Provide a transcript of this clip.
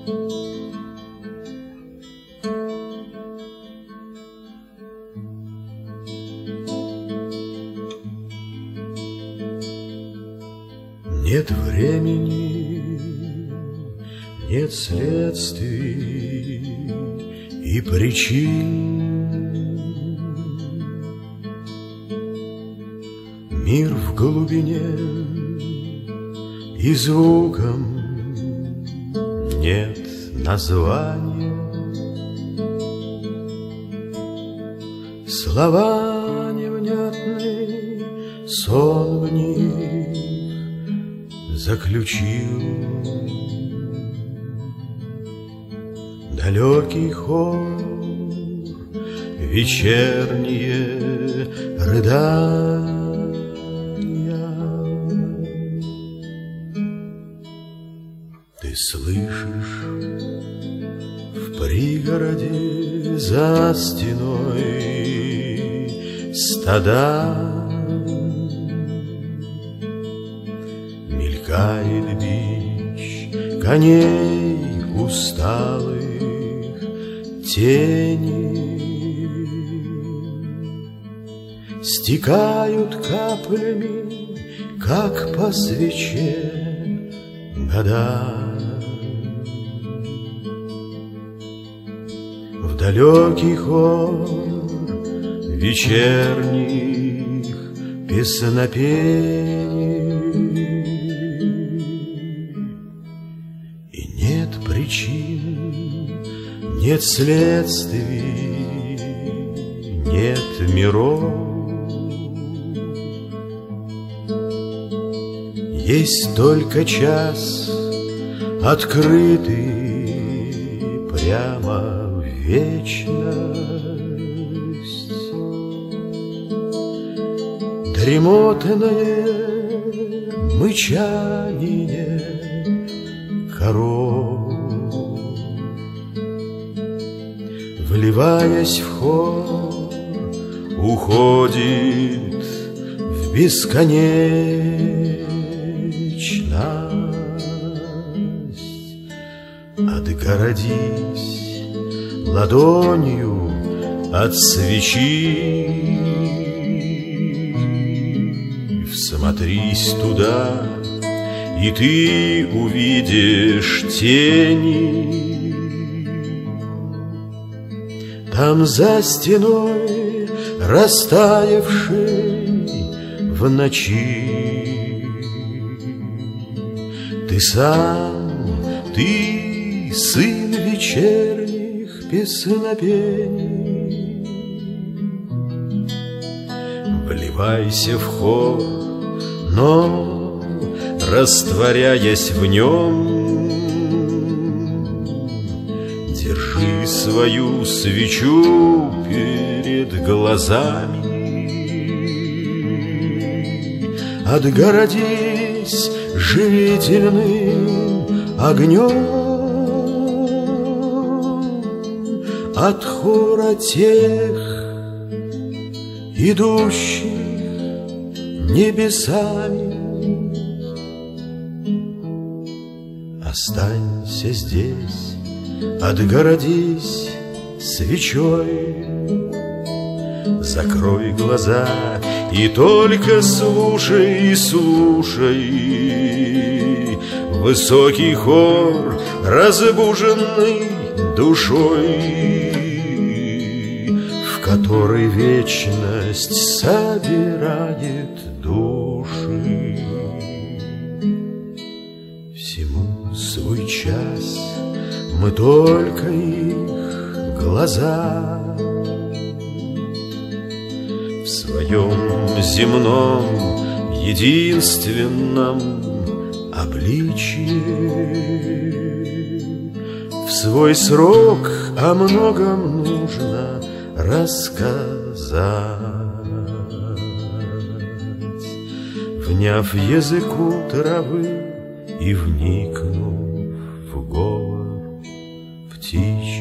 Нет времени, нет следствий и причин. Мир в глубине, и звуком нет названия. Слова невнятны, сон в них заключил. Далекий хор, вечерние рыдания. Ты слышишь в пригороде за стеной стада. Мелькает бич коней усталых, тени стекают каплями, как по свече, года. В далекий хор вечерних песнопений. И нет причин, нет следствий, нет миров. Есть только час, открытый прямо в вечность. Дремотное мычание коров, вливаясь в хор, уходит в бесконечность. Отгородись ладонью от свечи, всмотрись туда, и ты увидишь тени. Там за стеной, растаявшей в ночи, ты сам, ты сын вечерних песнопений. Вливайся в хор, но растворяясь в нем, держи свою свечу перед глазами. Отгородись живительным огнем от хора тех, идущих небесами. Останься здесь, отгородись свечой, закрой глаза и только слушай, слушай высокий хор, разбуженный душой, в который вечность собирает души. Всему свой час, мы только их глаза. В своем земном единственном обличье в свой срок о многом нужно рассказать. Вняв языку травы и вникнув в говор птичий,